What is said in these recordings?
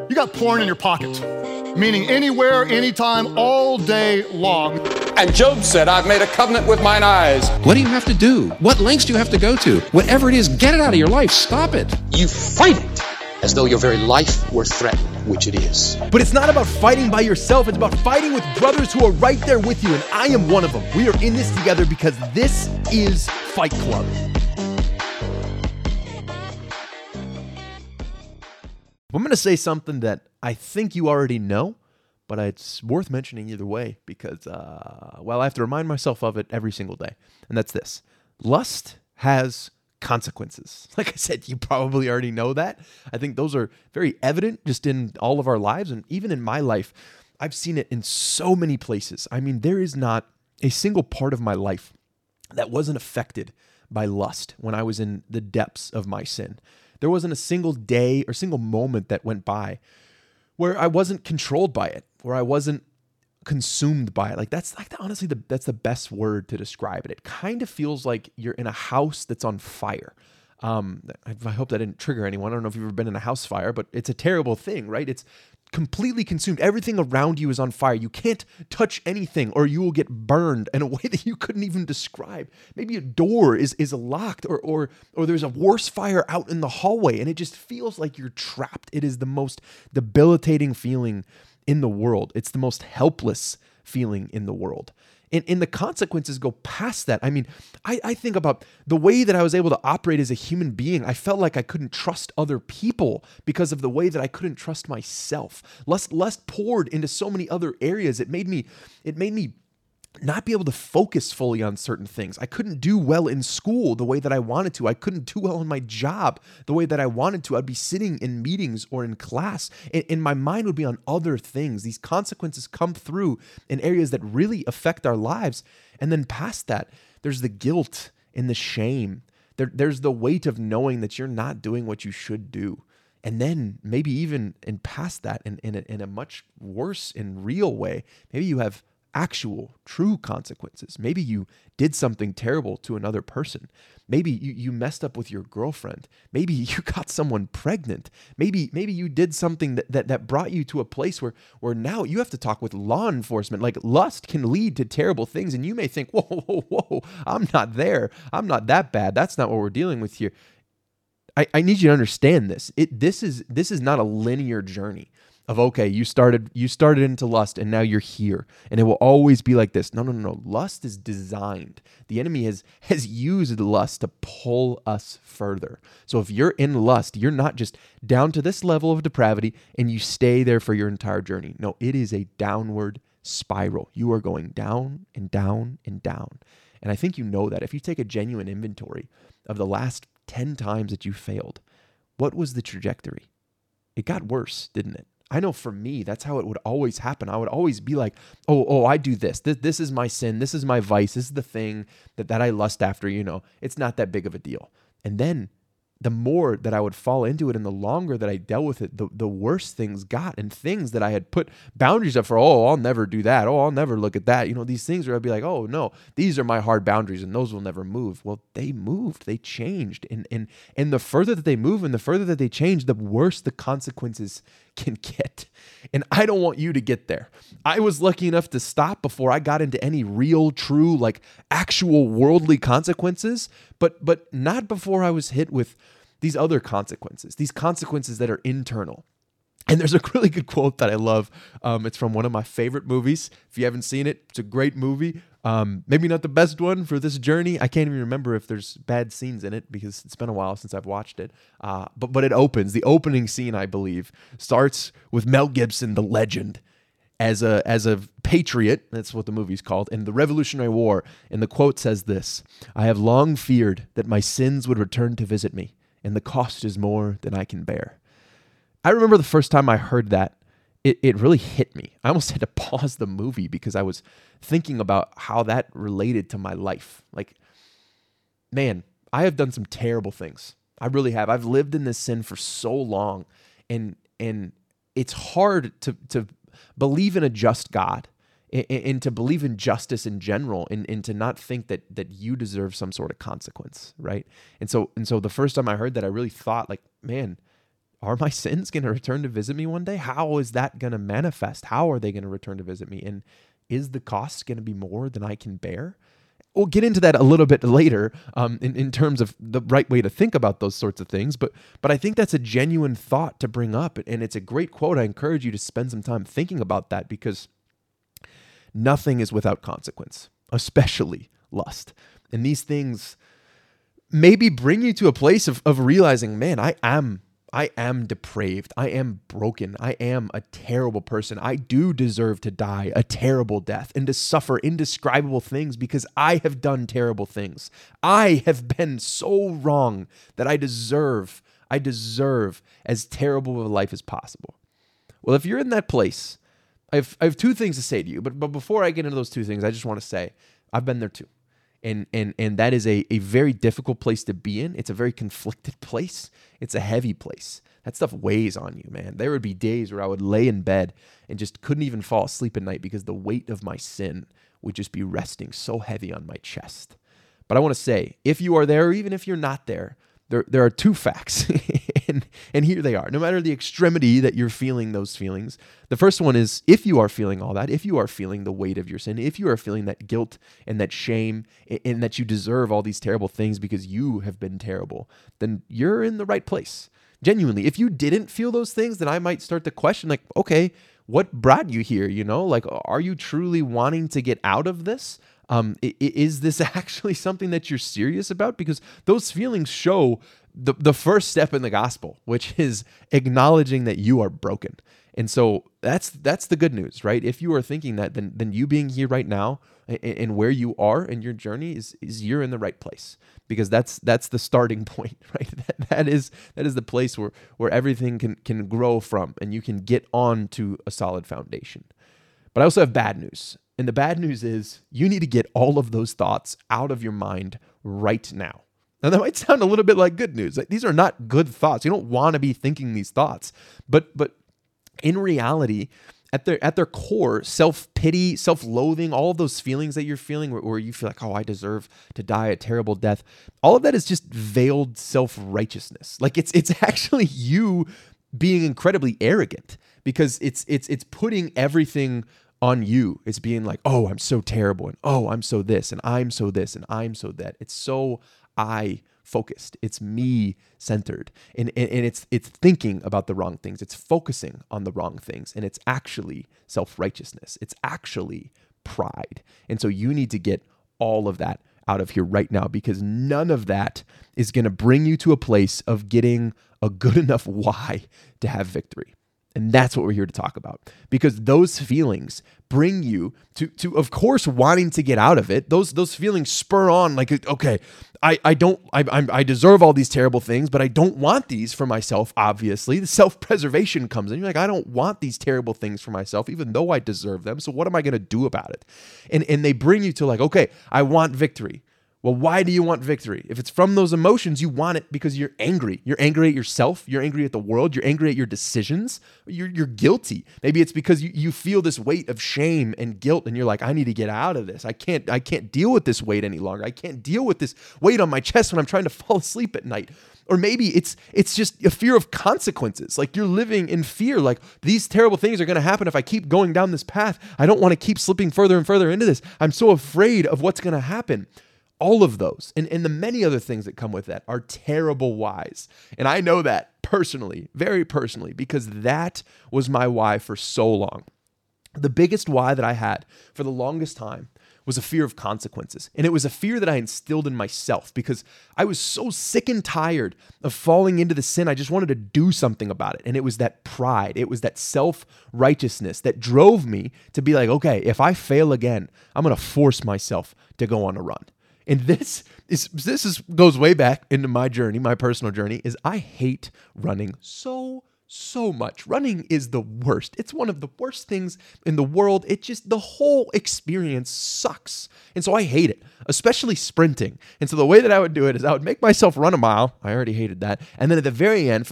You got porn in your pocket, meaning anywhere, anytime, all day long. And Job said, I've made a covenant with mine eyes. What do you have to do? What lengths do you have to go to? Whatever it is, get it out of your life. Stop it. You fight it as though your very life were threatened, which it is. But it's not about fighting by yourself. It's about fighting with brothers who are right there with you, and I am one of them. We are in this together because this is Fight Club. I'm going to say something that I think you already know, but it's worth mentioning either way because, I have to remind myself of it every single day. And that's this. Lust has consequences. Like I said, you probably already know that. I think those are very evident just in all of our lives. And even in my life, I've seen it in so many places. I mean, there is not a single part of my life that wasn't affected by lust when I was in the depths of my sin. There wasn't a single day or single moment that went by where I wasn't controlled by it, where I wasn't consumed by it. Like that's honestly that's the best word to describe it. It kind of feels like you're in a house that's on fire. I hope that didn't trigger anyone. I don't know if you've ever been in a house fire, but it's a terrible thing, right? It's completely consumed. Everything around you is on fire. You can't touch anything or you will get burned in a way that you couldn't even describe. Maybe a door is locked or there's a worse fire out in the hallway and it just feels like you're trapped. It is the most debilitating feeling in the world. It's the most helpless feeling in the world. And the consequences go past that. I mean, I think about the way that I was able to operate as a human being. I felt like I couldn't trust other people because of the way that I couldn't trust myself. Lust poured into so many other areas. It made me not be able to focus fully on certain things. I couldn't do well in school the way that I wanted to. I couldn't do well in my job the way that I wanted to. I'd be sitting in meetings or in class and my mind would be on other things. These consequences come through in areas that really affect our lives. And then past that, there's the guilt and the shame. There's the weight of knowing that you're not doing what you should do. And then maybe even in past that, in a much worse and real way, maybe you have actual, true consequences. Maybe you did something terrible to another person. Maybe you messed up with your girlfriend. Maybe you got someone pregnant. Maybe you did something that brought you to a place where now you have to talk with law enforcement. Like lust can lead to terrible things, and you may think, whoa, I'm not there. I'm not that bad. That's not what we're dealing with here. I need you to understand this. This is not a linear journey. Of okay, you started into lust and now you're here. And it will always be like this. No. Lust is designed. The enemy has used lust to pull us further. So if you're in lust, you're not just down to this level of depravity and you stay there for your entire journey. No, it is a downward spiral. You are going down and down and down. And I think you know that. If you take a genuine inventory of the last 10 times that you failed, what was the trajectory? It got worse, didn't it? I know for me, that's how it would always happen. I would always be like, oh, I do this. This is my sin. This is my vice. This is the thing that I lust after, It's not that big of a deal. And then the more that I would fall into it and the longer that I dealt with it, the worse things got. And things that I had put boundaries up for, I'll never do that. I'll never look at that. These things where I'd be like, oh, no, these are my hard boundaries and those will never move. Well, they moved. They changed. And the further that they move and the further that they change, the worse the consequences can get. And I don't want you to get there. I was lucky enough to stop before I got into any real, true, like actual worldly consequences, but not before I was hit with these other consequences, these consequences that are internal. And there's a really good quote that I love. It's from one of my favorite movies. If you haven't seen it, it's a great movie. Maybe not the best one for this journey. I can't even remember if there's bad scenes in it because it's been a while since I've watched it. But it opens. The opening scene, I believe, starts with Mel Gibson, the legend, as a patriot. That's what the movie's called, in the Revolutionary War. And the quote says this: "I have long feared that my sins would return to visit me, and the cost is more than I can bear." I remember the first time I heard that, it really hit me. I almost had to pause the movie because I was thinking about how that related to my life. Like, man, I have done some terrible things. I really have. I've lived in this sin for so long, and it's hard to believe in a just God and to believe in justice in general and to not think that you deserve some sort of consequence, right? And so the first time I heard that, I really thought like, man, Are my sins going to return to visit me one day? How is that going to manifest? How are they going to return to visit me? And is the cost going to be more than I can bear? We'll get into that a little bit later in terms of the right way to think about those sorts of things. But I think that's a genuine thought to bring up. And it's a great quote. I encourage you to spend some time thinking about that, because nothing is without consequence, especially lust. And these things maybe bring you to a place of realizing, man, I am depraved. I am broken. I am a terrible person. I do deserve to die a terrible death and to suffer indescribable things because I have done terrible things. I have been so wrong that I deserve as terrible of a life as possible. Well, if you're in that place, I have two things to say to you. But before I get into those two things, I just want to say I've been there too. And that is a very difficult place to be in. It's a very conflicted place. It's a heavy place. That stuff weighs on you, man. There would be days where I would lay in bed and just couldn't even fall asleep at night because the weight of my sin would just be resting so heavy on my chest. But I want to say, if you are there, or even if you're not there, there are two facts, and here they are. No matter the extremity that you're feeling those feelings, the first one is, if you are feeling all that, if you are feeling the weight of your sin, if you are feeling that guilt and that shame, and that you deserve all these terrible things because you have been terrible, then you're in the right place. Genuinely, if you didn't feel those things, then I might start to question, like, okay, what brought you here? Like, are you truly wanting to get out of this? Is this actually something that you're serious about? Because those feelings show the first step in the gospel, which is acknowledging that you are broken. And so that's the good news, right? If you are thinking that, then you being here right now and where you are in your journey is you're in the right place, because that's the starting point, right? That is the place where everything can grow from, and you can get on to a solid foundation. But I also have bad news. And the bad news is you need to get all of those thoughts out of your mind right now. Now, that might sound a little bit like good news. Like, these are not good thoughts. You don't want to be thinking these thoughts. But in reality, at their core, self-pity, self-loathing, all of those feelings that you're feeling where you feel like, oh, I deserve to die a terrible death, all of that is just veiled self-righteousness. Like, it's actually you being incredibly arrogant, because it's putting everything on you. It's being like, oh, I'm so terrible, and oh, I'm so this, and I'm so this, and I'm so that. It's so I-focused. It's me-centered. And it's thinking about the wrong things. It's focusing on the wrong things. And it's actually self-righteousness. It's actually pride. And so you need to get all of that out of here right now, because none of that is going to bring you to a place of getting a good enough why to have victory. And that's what we're here to talk about, because those feelings bring you to of course, wanting to get out of it. Those feelings spur on, like, okay, I deserve all these terrible things, but I don't want these for myself. Obviously, the self-preservation comes in. You're like, I don't want these terrible things for myself, even though I deserve them. So what am I going to do about it? And they bring you to, like, okay, I want victory. Well, why do you want victory? If it's from those emotions, you want it because you're angry. You're angry at yourself. You're angry at the world. You're angry at your decisions. You're guilty. Maybe it's because you feel this weight of shame and guilt, and you're like, I need to get out of this. I can't deal with this weight any longer. I can't deal with this weight on my chest when I'm trying to fall asleep at night. Or maybe it's just a fear of consequences. Like, you're living in fear. Like, these terrible things are going to happen if I keep going down this path. I don't want to keep slipping further and further into this. I'm so afraid of what's going to happen. All of those and the many other things that come with that are terrible whys. And I know that personally, very personally, because that was my why for so long. The biggest why that I had for the longest time was a fear of consequences. And it was a fear that I instilled in myself because I was so sick and tired of falling into the sin. I just wanted to do something about it. And it was that pride. It was that self-righteousness that drove me to be like, okay, if I fail again, I'm going to force myself to go on a run. And this goes way back into my journey, my personal journey, is I hate running so much. Running is the worst. It's one of the worst things in the world. The whole experience sucks. And so I hate it, especially sprinting. And so the way that I would do it is I would make myself run a mile. I already hated that. And then at the very end, for the last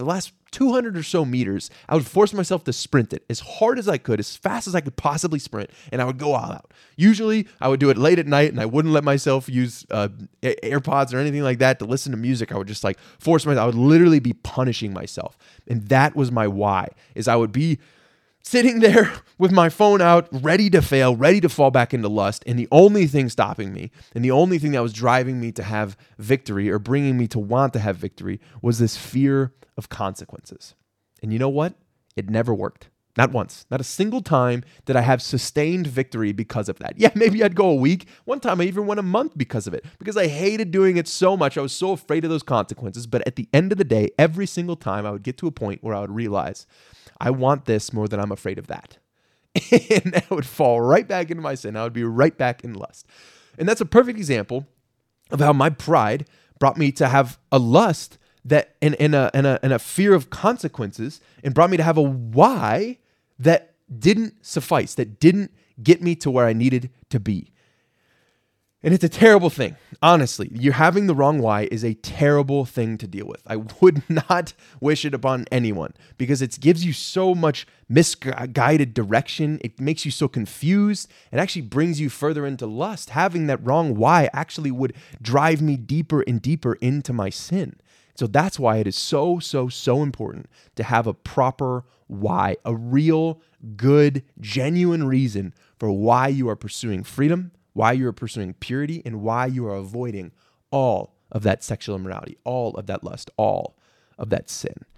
200 or so meters, I would force myself to sprint it as hard as I could, as fast as I could possibly sprint, and I would go all out. Usually, I would do it late at night, and I wouldn't let myself use AirPods or anything like that to listen to music. I would just like force myself. I would literally be punishing myself, and that was my why. Is I would be sitting there with my phone out, ready to fail, ready to fall back into lust. And the only thing stopping me, and the only thing that was driving me to have victory or bringing me to want to have victory, was this fear of consequences. And you know what? It never worked. Not once. Not a single time did I have sustained victory because of that. Yeah, maybe I'd go a week. One time I even went a month because of it, because I hated doing it so much. I was so afraid of those consequences. But at the end of the day, every single time I would get to a point where I would realize, I want this more than I'm afraid of that. And I would fall right back into my sin. I would be right back in lust. And that's a perfect example of how my pride brought me to have a lust that and a fear of consequences, and brought me to have a why that didn't suffice, that didn't get me to where I needed to be. And it's a terrible thing. Honestly, you're having the wrong why is a terrible thing to deal with. I would not wish it upon anyone, because it gives you so much misguided direction. It makes you so confused. It actually brings you further into lust. Having that wrong why actually would drive me deeper and deeper into my sin. So that's why it is so important to have a proper why, a real, good, genuine reason for why you are pursuing freedom, why you are pursuing purity, and why you are avoiding all of that sexual immorality, all of that lust, all of that sin.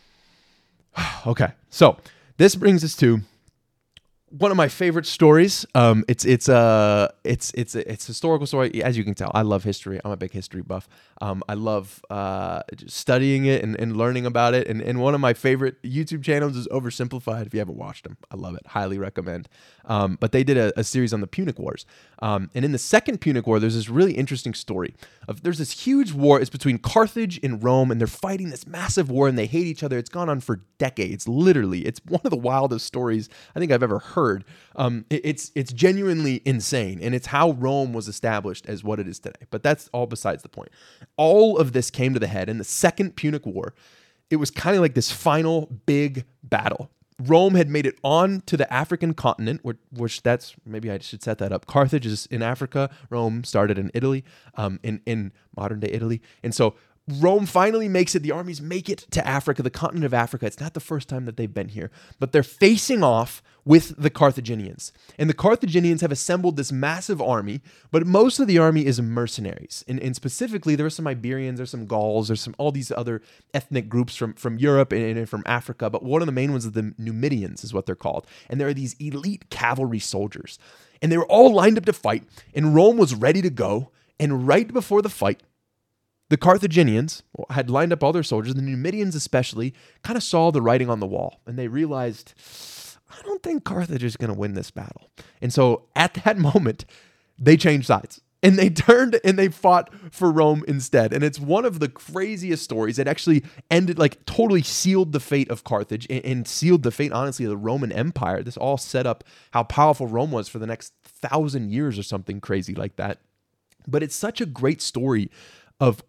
Okay, so this brings us to one of my favorite stories. It's a historical story. As you can tell, I love history. I'm a big history buff. I love studying it and learning about it. And one of my favorite YouTube channels is Oversimplified. If you haven't watched them, I love it. Highly recommend. But they did a series on the Punic Wars. And in the Second Punic War, there's this really interesting story of there's this huge war. It's between Carthage and Rome, and they're fighting this massive war, and they hate each other. It's gone on for decades, literally. It's one of the wildest stories I think I've ever heard. It's genuinely insane, and it's how Rome was established as what it is today. But that's all besides the point. All of this came to the head in the Second Punic War. It was kind of like this final big battle. Rome had made it on to the African continent, which that's, maybe I should set that up. Carthage is in Africa. Rome started in Italy, in modern day Italy. And so Rome finally makes it. The armies make it to Africa, the continent of Africa. It's not the first time that they've been here, but they're facing off with the Carthaginians. And the Carthaginians have assembled this massive army, but most of the army is mercenaries. And specifically, there are some Iberians, there's some Gauls, there's all these other ethnic groups from Europe and from Africa. But one of the main ones is the Numidians, is what they're called. And there are these elite cavalry soldiers. And they were all lined up to fight, and Rome was ready to go. And right before the fight, the Carthaginians had lined up all their soldiers. The Numidians especially kind of saw the writing on the wall, and they realized, I don't think Carthage is going to win this battle. And so at that moment, they changed sides, and they turned and they fought for Rome instead. And it's one of the craziest stories that actually ended, like totally sealed the fate of Carthage and sealed the fate, honestly, of the Roman Empire. This all set up how powerful Rome was for the next 1,000 years or something crazy like that. But it's such a great story of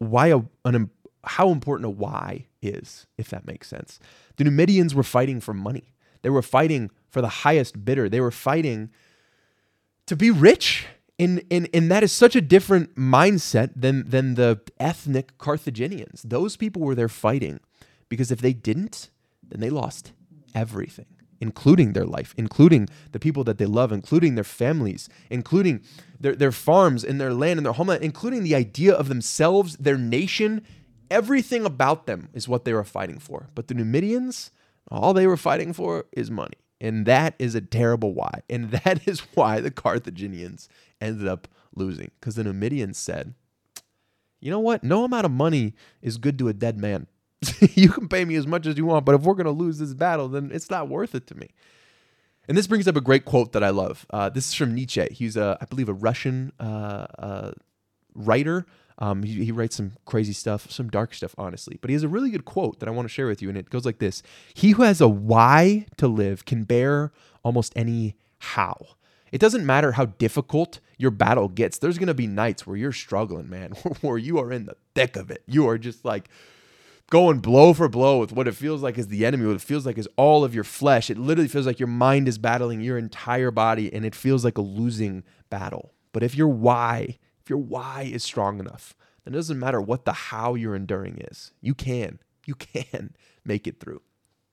how important a why is, if that makes sense. The Numidians were fighting for money. They were fighting for the highest bidder. They were fighting to be rich. And that is such a different mindset than the ethnic Carthaginians. Those people were there fighting because if they didn't, then they lost everything, including their life, including the people that they love, including their families, including their farms and their land and their homeland, including the idea of themselves, their nation. Everything about them is what they were fighting for. But the Numidians, all they were fighting for is money. And that is a terrible why. And that is why the Carthaginians ended up losing. Because the Numidians said, you know what? No amount of money is good to a dead man. You can pay me as much as you want, but if we're going to lose this battle, then it's not worth it to me. And this brings up a great quote that I love. This is from Nietzsche. He's, I believe, a Russian writer. He writes some crazy stuff, some dark stuff, honestly. But he has a really good quote that I want to share with you, and it goes like this. He who has a why to live can bear almost any how. It doesn't matter how difficult your battle gets. There's going to be nights where you're struggling, man, where you are in the thick of it. You are just like going blow for blow with what it feels like is the enemy, what it feels like is all of your flesh. It literally feels like your mind is battling your entire body, and it feels like a losing battle. But if your why is strong enough, then it doesn't matter what the how you're enduring is. You can make it through.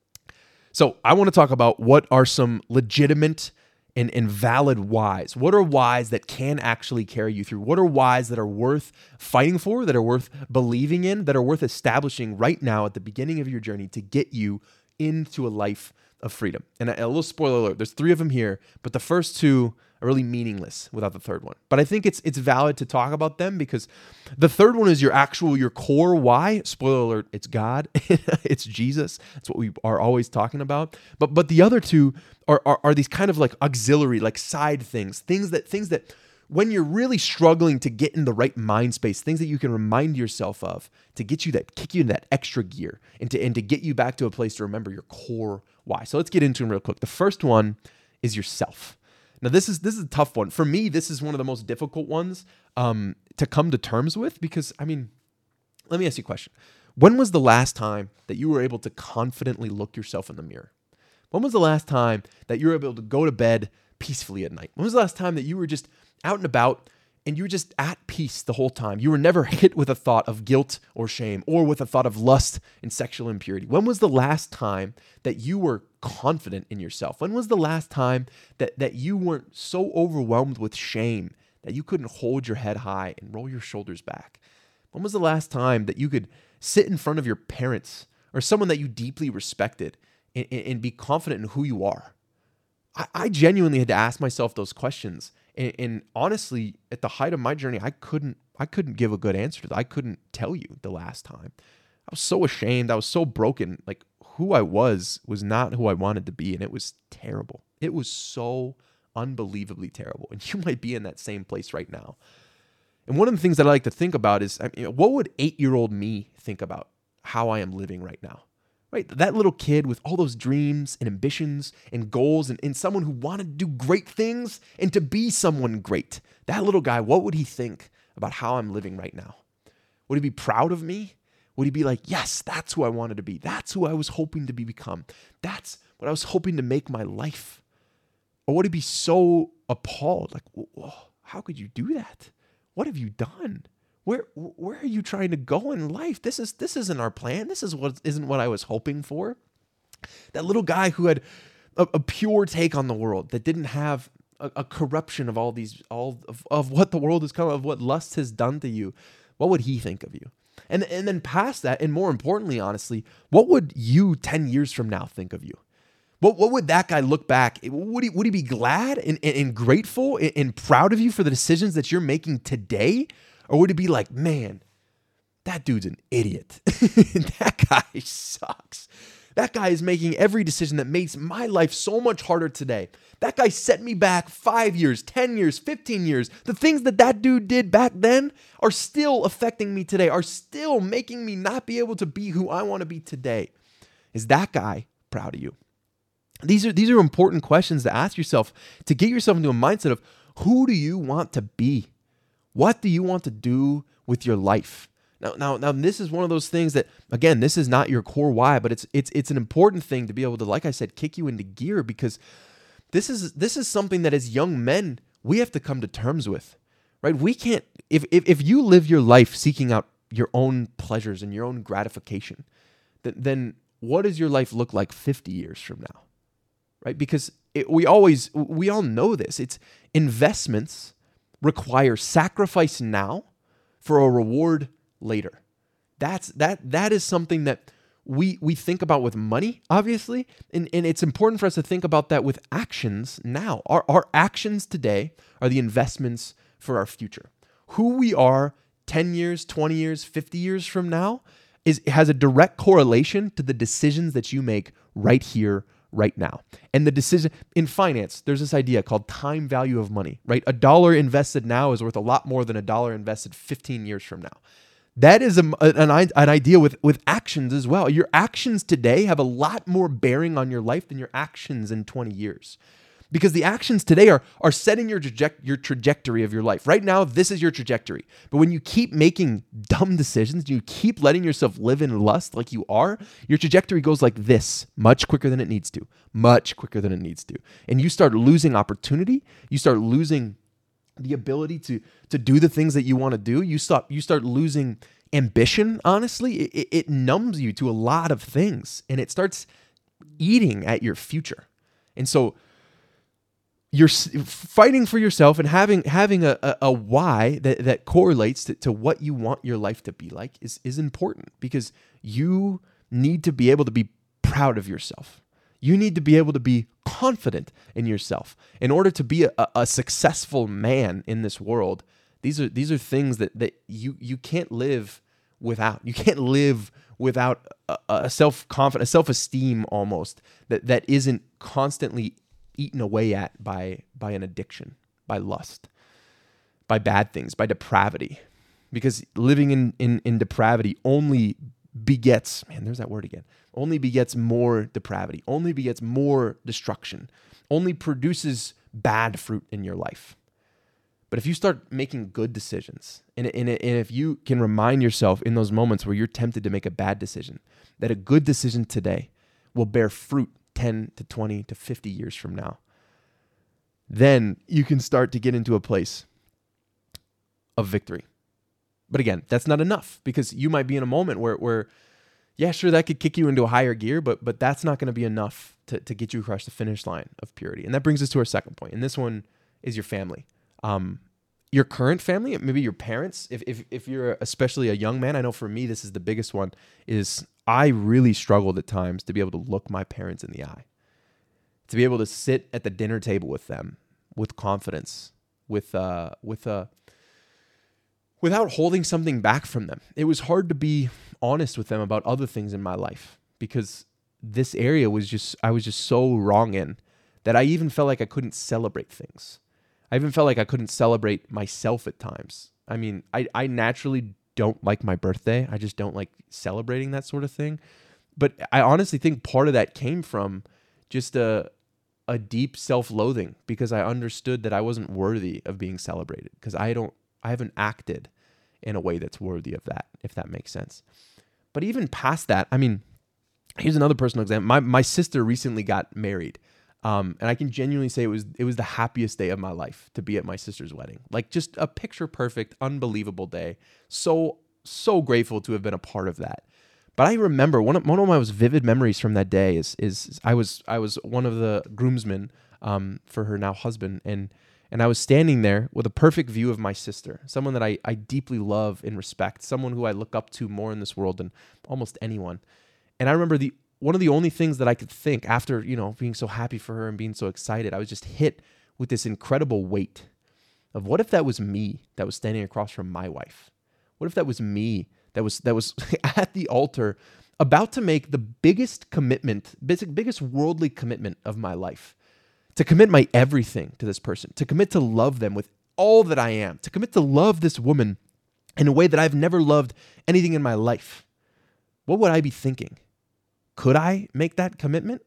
So I want to talk about what are some legitimate and valid whys. What are whys that can actually carry you through? What are whys that are worth fighting for, that are worth believing in, that are worth establishing right now at the beginning of your journey to get you into a life of freedom? And a little spoiler alert, there's 3 of them here, but the first 2 are really meaningless without the third one. But I think it's valid to talk about them because the third one is your core why. Spoiler alert, it's God. It's Jesus. That's what we are always talking about. But the other 2 are these kind of like auxiliary, like side things that when you're really struggling to get in the right mind space, things that you can remind yourself of to get you that, kick you in that extra gear and to get you back to a place to remember your core why. So let's get into them real quick. The first one is yourself. Now, this is a tough one. For me, this is one of the most difficult ones to come to terms with because, I mean, let me ask you a question. When was the last time that you were able to confidently look yourself in the mirror? When was the last time that you were able to go to bed peacefully at night? When was the last time that you were just out and about and you were just at peace the whole time? You were never hit with a thought of guilt or shame or with a thought of lust and sexual impurity. When was the last time that you were confident in yourself? When was the last time that you weren't so overwhelmed with shame that you couldn't hold your head high and roll your shoulders back? When was the last time that you could sit in front of your parents or someone that you deeply respected and be confident in who you are? I genuinely had to ask myself those questions. And honestly, at the height of my journey, I couldn't give a good answer to that. I couldn't tell you the last time. I was so ashamed. I was so broken. Like who I was not who I wanted to be. And it was terrible. It was so unbelievably terrible. And you might be in that same place right now. And one of the things that I like to think about is, what would 8-year-old me think about how I am living right now? Right? That little kid with all those dreams and ambitions and goals and someone who wanted to do great things and to be someone great. That little guy, what would he think about how I'm living right now? Would he be proud of me? Would he be like, yes, that's who I wanted to be. That's who I was hoping to become. That's what I was hoping to make my life. Or would he be so appalled? Like, whoa, how could you do that? What have you done? Where are you trying to go in life? This isn't our plan. This isn't what I was hoping for. That little guy who had a pure take on the world, that didn't have a corruption of all of what the world has come, of what lust has done to you. What would he think of you? And then past that, and more importantly, honestly, what would you 10 years from now think of you? What would that guy look back? Would he be glad and grateful and proud of you for the decisions that you're making today? Or would it be like, man, that dude's an idiot. That guy sucks. That guy is making every decision that makes my life so much harder today. That guy set me back 5 years, 10 years, 15 years. The things that dude did back then are still affecting me today, are still making me not be able to be who I want to be today. Is that guy proud of you? These are important questions to ask yourself to get yourself into a mindset of who do you want to be? What do you want to do with your life? Now, this is one of those things that, again, this is not your core why, but it's an important thing to be able to, like I said, kick you into gear, because this is something that as young men we have to come to terms with, right? We can't, if you live your life seeking out your own pleasures and your own gratification, then what does your life look like 50 years from now, right? Because we all know this. It's investments require sacrifice now for a reward later. That is something that we think about with money, obviously, and it's important for us to think about that with actions now. Our actions today are the investments for our future. Who we are 10 years, 20 years, 50 years from now has a direct correlation to the decisions that you make right here, right now. And the decision in finance, there's this idea called time value of money, right? $1 invested now is worth a lot more than $1 invested 15 years from now. That is an idea with actions as well. Your actions today have a lot more bearing on your life than your actions in 20 years. Because the actions today are setting your trajectory of your life. Right now, this is your trajectory. But when you keep making dumb decisions, you keep letting yourself live in lust like you are, your trajectory goes like this, much quicker than it needs to, much quicker than it needs to. And you start losing opportunity. You start losing the ability to do the things that you want to do. You start losing ambition, honestly. It numbs you to a lot of things, and it starts eating at your future. And so you're fighting for yourself and having a why that correlates to what you want your life to be like is important, because you need to be able to be proud of yourself. You need to be able to be confident in yourself. In order to be a successful man in this world, these are things that you can't live without. You can't live without a self-confidence, a self-esteem almost that isn't constantly eaten away at by an addiction, by lust, by bad things, by depravity. Because living in depravity only begets, there's that word again, only begets more depravity, only begets more destruction, only produces bad fruit in your life. But if you start making good decisions, and if you can remind yourself in those moments where you're tempted to make a bad decision, that a good decision today will bear fruit 10 to 20 to 50 years from now, then you can start to get into a place of victory. But again, that's not enough, because you might be in a moment where yeah, sure, that could kick you into a higher gear, but that's not going to be enough to get you across the finish line of purity. And that brings us to our second point. And this one is your family. Your current family, maybe your parents. If you're especially a young man, I know for me, this is the biggest one, is I really struggled at times to be able to look my parents in the eye, to be able to sit at the dinner table with them with confidence, without holding something back from them. It was hard to be honest with them about other things in my life, because this area I was just so wrong in that I even felt like I couldn't celebrate things. I even felt like I couldn't celebrate myself at times. I mean, I naturally don't like my birthday. I just don't like celebrating that sort of thing. But I honestly think part of that came from just a deep self-loathing, because I understood that I wasn't worthy of being celebrated, because I haven't acted in a way that's worthy of that, if that makes sense. But even past that, I mean, here's another personal example. My sister recently got married. And I can genuinely say it was the happiest day of my life to be at my sister's wedding. Like, just a picture perfect, unbelievable day. So grateful to have been a part of that. But I remember one of my most vivid memories from that day is I was one of the groomsmen for her now husband, and I was standing there with a perfect view of my sister, someone that I deeply love and respect, someone who I look up to more in this world than almost anyone. And I remember one of the only things that I could think after, being so happy for her and being so excited, I was just hit with this incredible weight of, what if that was me that was standing across from my wife? What if that was me that was at the altar about to make the biggest commitment, biggest worldly commitment of my life, to commit my everything to this person, to commit to love them with all that I am, to commit to love this woman in a way that I've never loved anything in my life? What would I be thinking? Could I make that commitment?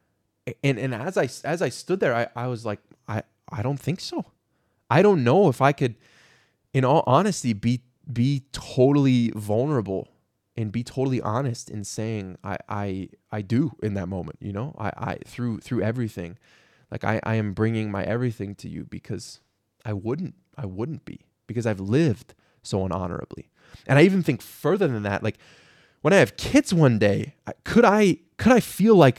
And as I stood there, I was like, I don't think so. I don't know if I could, in all honesty, be totally vulnerable and be totally honest in saying I do in that moment. I through everything, like I am bringing my everything to you, because I wouldn't be, because I've lived so unhonorably. And I even think further than that, like, when I have kids one day, could I feel like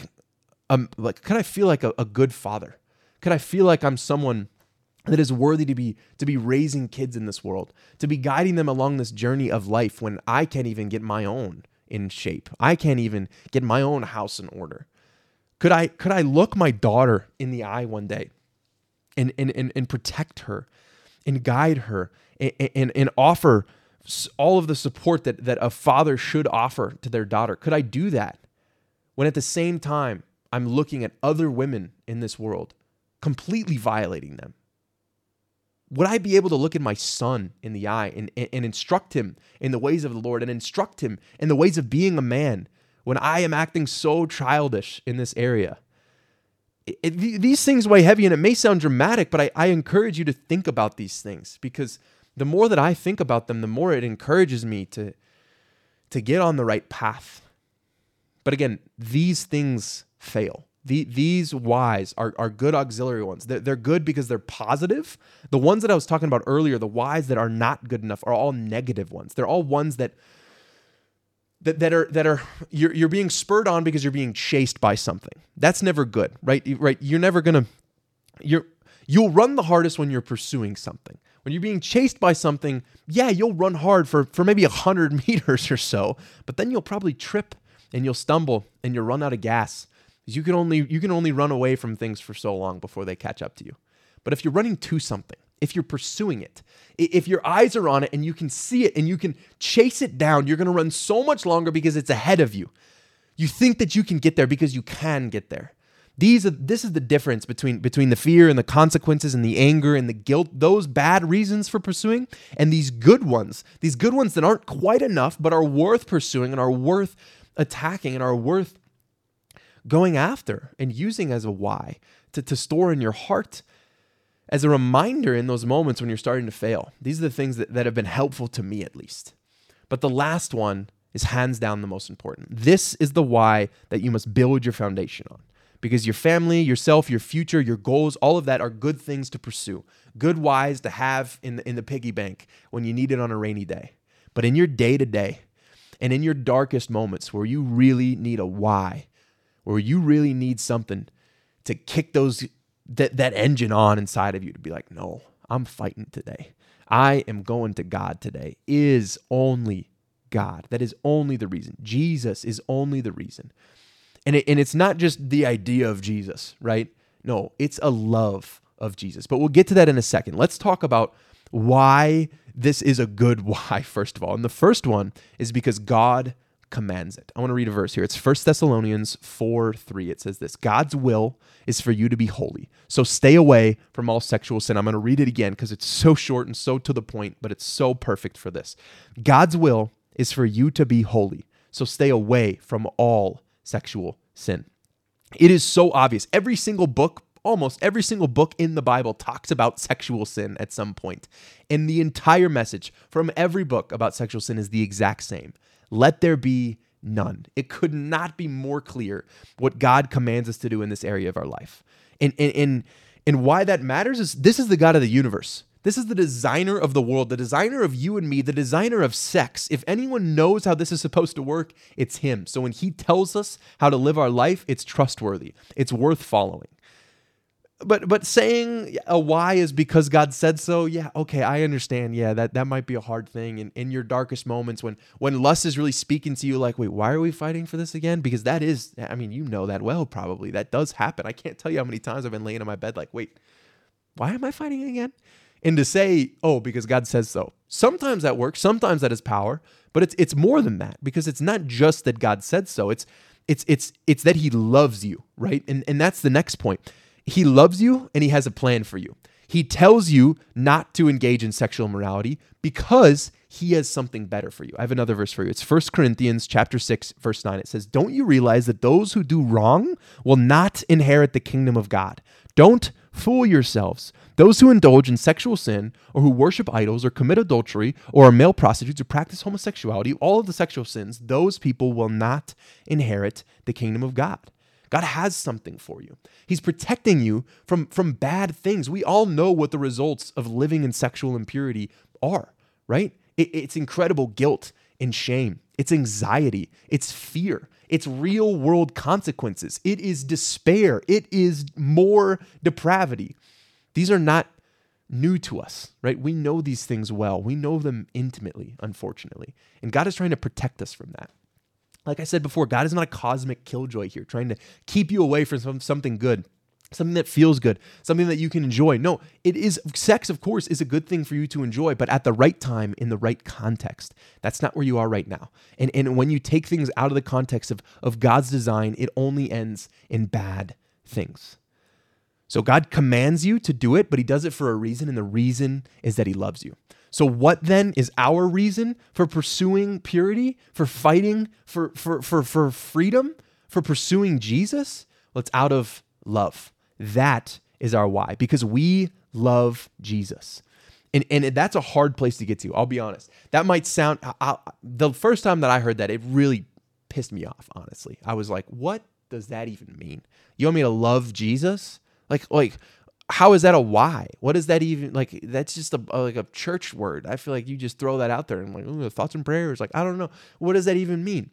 a good father? Could I feel like I'm someone that is worthy to be raising kids in this world, to be guiding them along this journey of life, when I can't even get my own in shape? I can't even get my own house in order. Could I look my daughter in the eye one day and protect her and guide her and offer all of the support that a father should offer to their daughter? Could I do that when at the same time I'm looking at other women in this world, completely violating them? Would I be able to look at my son in the eye and instruct him in the ways of the Lord, and instruct him in the ways of being a man, when I am acting so childish in this area? these things weigh heavy, and it may sound dramatic, but I encourage you to think about these things, because the more that I think about them, the more it encourages me to get on the right path. But again, these things fail. These whys are good auxiliary ones. They're good because they're positive. The ones that I was talking about earlier, the whys that are not good enough, are all negative ones. They're all ones that are you're being spurred on because you're being chased by something. That's never good, right? Right? You're never gonna you'll run the hardest when you're pursuing something. When you're being chased by something, yeah, you'll run hard for maybe 100 meters or so, but then you'll probably trip and you'll stumble and you'll run out of gas. You can only run away from things for so long before they catch up to you. But if you're running to something, if you're pursuing it, if your eyes are on it and you can see it and you can chase it down, you're going to run so much longer because it's ahead of you. You think that you can get there because you can get there. This is the difference between the fear and the consequences and the anger and the guilt, those bad reasons for pursuing, and these good ones that aren't quite enough but are worth pursuing and are worth attacking and are worth going after and using as a why to store in your heart as a reminder in those moments when you're starting to fail. These are the things that have been helpful to me, at least. But the last one is hands down the most important. This is the why that you must build your foundation on, because your family, yourself, your future, your goals, all of that are good things to pursue, good whys to have in the piggy bank when you need it on a rainy day. But in your day-to-day and in your darkest moments where you really need a why, where you really need something to kick that engine on inside of you to be like, no, I'm fighting today. I am going to God today, is only God. That is only the reason. Jesus is only the reason. And it's not just the idea of Jesus, right? No, it's a love of Jesus. But we'll get to that in a second. Let's talk about why this is a good why, first of all. And the first one is because God commands it. I want to read a verse here. It's 1 Thessalonians 4:3. It says this: God's will is for you to be holy, so stay away from all sexual sin. I'm going to read it again because it's so short and so to the point, but it's so perfect for this. God's will is for you to be holy, so stay away from all sexual sin. It is so obvious. Almost every single book in the Bible talks about sexual sin at some point. And the entire message from every book about sexual sin is the exact same. Let there be none. It could not be more clear what God commands us to do in this area of our life. And why that matters is this is the God of the universe. This is the designer of the world, the designer of you and me, the designer of sex. If anyone knows how this is supposed to work, it's him. So when he tells us how to live our life, it's trustworthy. It's worth following. But saying a why is because God said so, yeah, okay, I understand. Yeah, that might be a hard thing. And in your darkest moments when lust is really speaking to you, like, wait, why are we fighting for this again? Because that is, I mean, you know that well, probably. That does happen. I can't tell you how many times I've been laying in my bed like, wait, why am I fighting again? And to say, oh, because God says so. Sometimes that works. Sometimes that is power. But it's more than that, because it's not just that God said so. It's that he loves you, right? And that's the next point. He loves you and he has a plan for you. He tells you not to engage in sexual immorality because he has something better for you. I have another verse for you. It's 1 Corinthians chapter 6, verse 9. It says, don't you realize that those who do wrong will not inherit the kingdom of God? Don't fool yourselves. Those who indulge in sexual sin or who worship idols or commit adultery or are male prostitutes or practice homosexuality, all of the sexual sins, those people will not inherit the kingdom of God. God has something for you. He's protecting you from bad things. We all know what the results of living in sexual impurity are, right? It's incredible guilt and shame. It's anxiety. It's fear. It's real world consequences. It is despair. It is more depravity. These are not new to us, right? We know these things well. We know them intimately, unfortunately. And God is trying to protect us from that. Like I said before, God is not a cosmic killjoy here, trying to keep you away from something good, something that feels good, something that you can enjoy. No, it is, sex, of course, is a good thing for you to enjoy, but at the right time, in the right context. That's not where you are right now. And when you take things out of the context of God's design, it only ends in bad things. So God commands you to do it, but he does it for a reason, and the reason is that he loves you. So what then is our reason for pursuing purity, for fighting for freedom, for pursuing Jesus? Well, it's out of love. That is our why, because we love Jesus. And that's a hard place to get to, I'll be honest. That might sound, the first time that I heard that, it really pissed me off, honestly. I was like, what does that even mean? You want me to love Jesus? Like, how is that a why? What is that even, like, that's just a church word. I feel like you just throw that out there and like, ooh, thoughts and prayers. Like, I don't know. What does that even mean?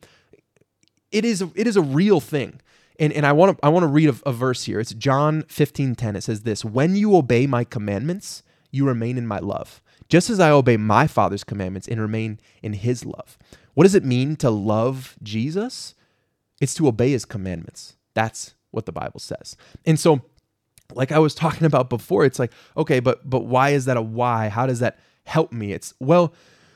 It is a real thing. And I want to read a verse here. It's John 15:10. It says this: when you obey my commandments, you remain in my love, just as I obey my Father's commandments and remain in his love. What does it mean to love Jesus? It's to obey his commandments. That's what the Bible says. And so, like I was talking about before, it's like, okay, but why is that a why? How does that help me? It's, well,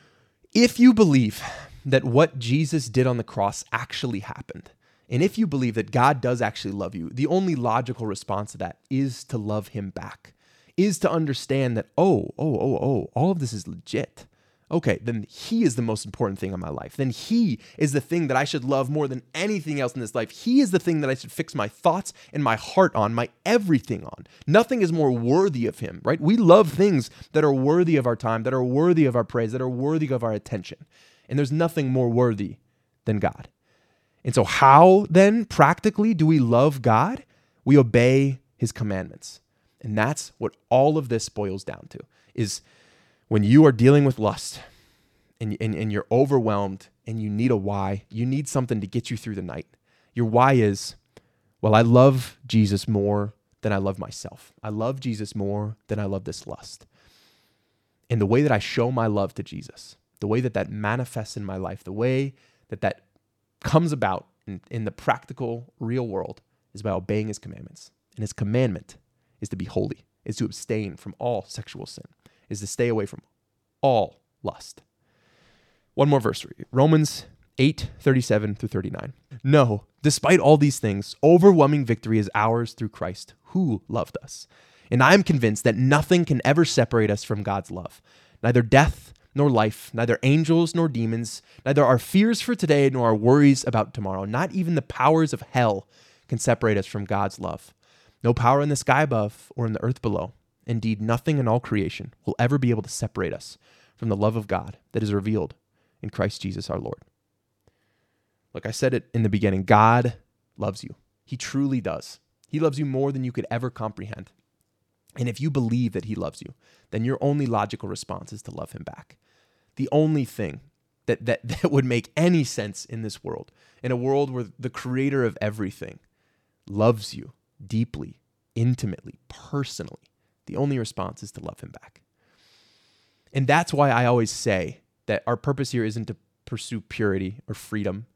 if you believe that what Jesus did on the cross actually happened, and if you believe that God does actually love you, the only logical response to that is to love him back, is to understand that, oh, all of this is legit. Okay, then he is the most important thing in my life. Then he is the thing that I should love more than anything else in this life. He is the thing that I should fix my thoughts and my heart on, my everything on. Nothing is more worthy of him, right? We love things that are worthy of our time, that are worthy of our praise, that are worthy of our attention. And there's nothing more worthy than God. And so how then practically do we love God? We obey his commandments. And that's what all of this boils down to, is when you are dealing with lust and you're overwhelmed and you need a why, you need something to get you through the night. Your why is, well, I love Jesus more than I love myself. I love Jesus more than I love this lust. And the way that I show my love to Jesus, the way that manifests in my life, the way that comes about in the practical, real world is by obeying his commandments. And his commandment is to be holy, is to abstain from all sexual sin, is to stay away from all lust. One more verse for you. Romans 8:37-39. No, despite all these things, overwhelming victory is ours through Christ, who loved us. And I am convinced that nothing can ever separate us from God's love. Neither death nor life, neither angels nor demons, neither our fears for today nor our worries about tomorrow. Not even the powers of hell can separate us from God's love. No power in the sky above or in the earth below. Indeed, nothing in all creation will ever be able to separate us from the love of God that is revealed in Christ Jesus our Lord. Like I said it in the beginning, God loves you. He truly does. He loves you more than you could ever comprehend. And if you believe that he loves you, then your only logical response is to love him back. The only thing that would make any sense in this world, in a world where the creator of everything loves you deeply, intimately, personally, the only response is to love him back. And that's why I always say that our purpose here isn't to pursue purity or freedom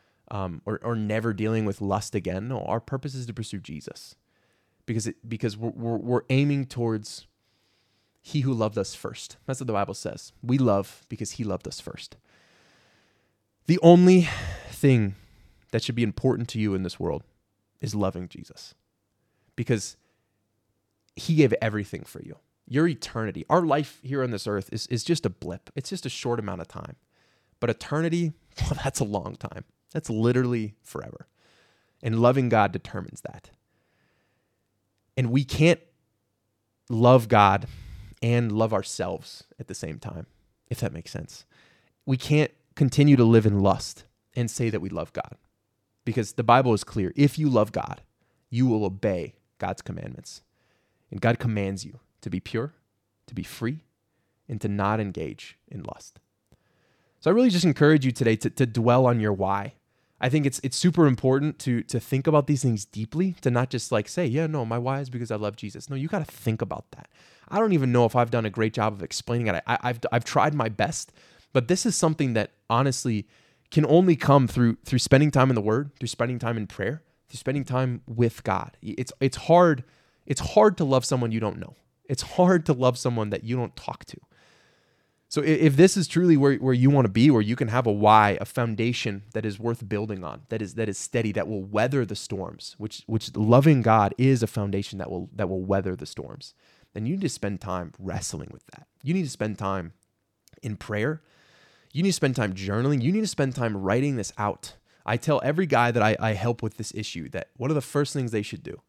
or never dealing with lust again. No, our purpose is to pursue Jesus, because we're aiming towards he who loved us first. That's what the Bible says. We love because he loved us first. The only thing that should be important to you in this world is loving Jesus, because he gave everything for you. Your eternity, our life here on this earth is just a blip. It's just a short amount of time. But eternity, well, that's a long time. That's literally forever. And loving God determines that. And we can't love God and love ourselves at the same time, if that makes sense. We can't continue to live in lust and say that we love God, because the Bible is clear. If you love God, you will obey God's commandments. And God commands you to be pure, to be free, and to not engage in lust. So I really just encourage you today to dwell on your why. I think it's super important to think about these things deeply, to not just like say, yeah, no, my why is because I love Jesus. No, you got to think about that. I don't even know if I've done a great job of explaining it. I've tried my best, but this is something that honestly can only come through spending time in the Word, through spending time in prayer, through spending time with God. It's hard to love someone you don't know. It's hard to love someone that you don't talk to. So if this is truly where you want to be, where you can have a why, a foundation that is worth building on, that is steady, that will weather the storms, which loving God is a foundation that will weather the storms, then you need to spend time wrestling with that. You need to spend time in prayer. You need to spend time journaling. You need to spend time writing this out. I tell every guy that I help with this issue that one of the first things they should do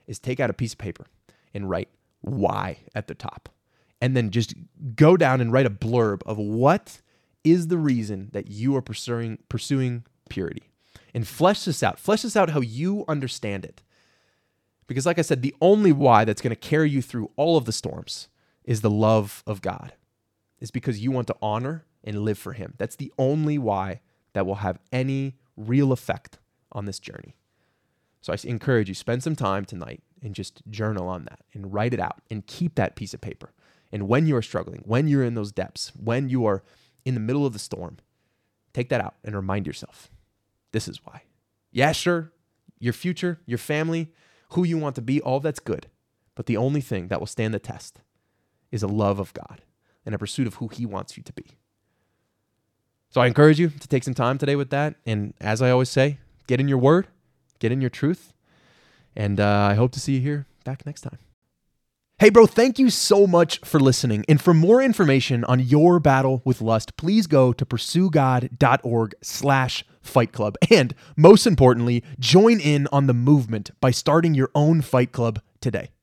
is take out a piece of paper and write why at the top. And then just go down and write a blurb of what is the reason that you are pursuing purity. And flesh this out. Flesh this out how you understand it. Because like I said, the only why that's going to carry you through all of the storms is the love of God. It's because you want to honor and live for him. That's the only why that will have any real effect on this journey. So I encourage you, spend some time tonight and just journal on that and write it out and keep that piece of paper. And when you are struggling, when you're in those depths, when you are in the middle of the storm, take that out and remind yourself, this is why. Yeah, sure, your future, your family, who you want to be, all that's good. But the only thing that will stand the test is a love of God and a pursuit of who he wants you to be. So I encourage you to take some time today with that. And as I always say, get in your word, get in your truth. And I hope to see you here back next time. Hey, bro, thank you so much for listening. And for more information on your battle with lust, please go to pursuegod.org/Fight Club. And most importantly, join in on the movement by starting your own fight club today.